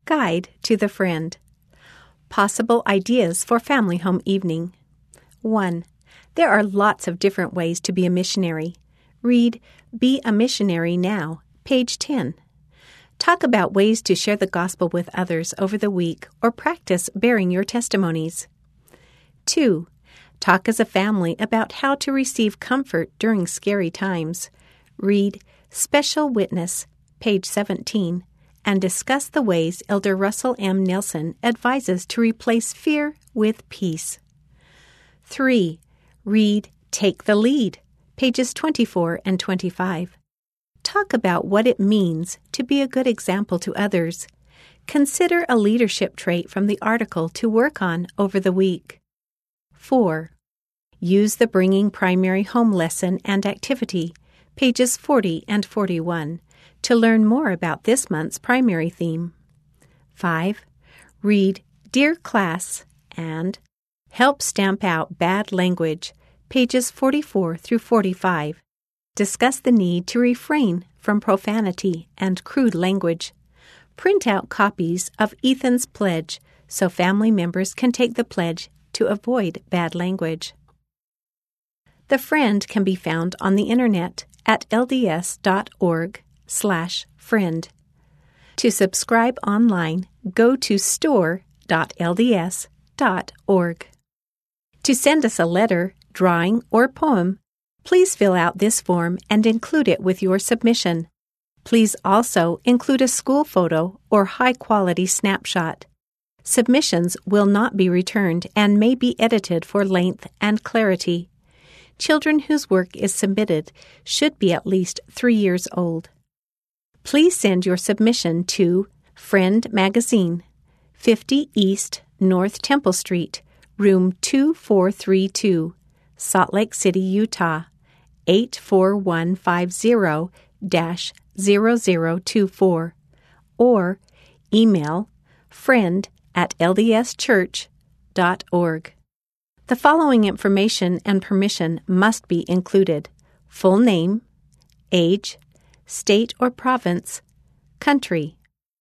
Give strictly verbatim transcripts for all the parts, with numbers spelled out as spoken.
Guide to the Friend. Possible ideas for family home evening. one. There are lots of different ways to be a missionary. Read Be a Missionary Now, page ten. Talk about ways to share the gospel with others over the week or practice bearing your testimonies. two. Talk as a family about how to receive comfort during scary times. Read Special Witness, page seventeen, and discuss the ways Elder Russell M. Nelson advises to replace fear with peace. three. Read Take the Lead, pages twenty-four and twenty-five. Talk about what it means to be a good example to others. Consider a leadership trait from the article to work on over the week. four. Use the Bringing Primary Home lesson and activity, pages forty and forty-one, to learn more about this month's primary theme. five. Read Dear Class and Help Stamp Out Bad Language, pages forty-four through forty-five. Discuss the need to refrain from profanity and crude language. Print out copies of Ethan's Pledge so family members can take the pledge to avoid bad language. The Friend can be found on the internet at lds.org slash friend. To subscribe online, go to store dot l d s dot org. To send us a letter, drawing, or poem, please fill out this form and include it with your submission. Please also include a school photo or high-quality snapshot. Submissions will not be returned and may be edited for length and clarity. Children whose work is submitted should be at least three years old. Please send your submission to Friend Magazine, fifty East North Temple Street, Room two four three two, Salt Lake City, Utah, eight four one five zero dash zero zero two four, or email friend at l d s church dot org. The following information and permission must be included: full name, age, state or province, country.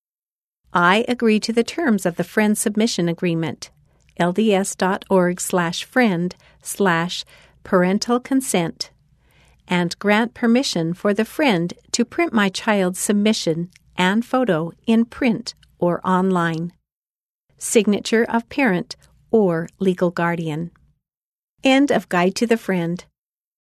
I agree to the terms of the Friend Submission Agreement, lds.org slash friend slash parental consent, and grant permission for the Friend to print my child's submission and photo in print or online. Signature of parent or legal guardian. End of Guide to the Friend.